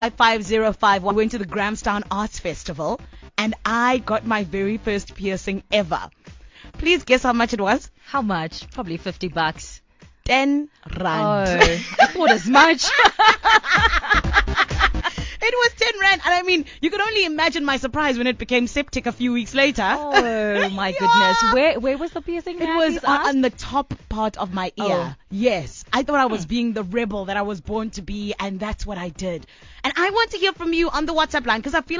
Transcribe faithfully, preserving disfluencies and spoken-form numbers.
five zero five one. I went to the Grahamstown Arts Festival and I got my very first piercing ever. Please guess how much it was? How much? Probably fifty bucks. ten rand. Oh, I thought as much. It was ten rand, and I mean, you could only imagine my surprise when it became septic a few weeks later. Oh my Yeah. goodness. Where where was the piercing? It at, was please on, ask? on the top part of my ear. Oh. Yes. I thought I was being the rebel that I was born to be, and that's what I did. And I want to hear from you on the WhatsApp line, because I feel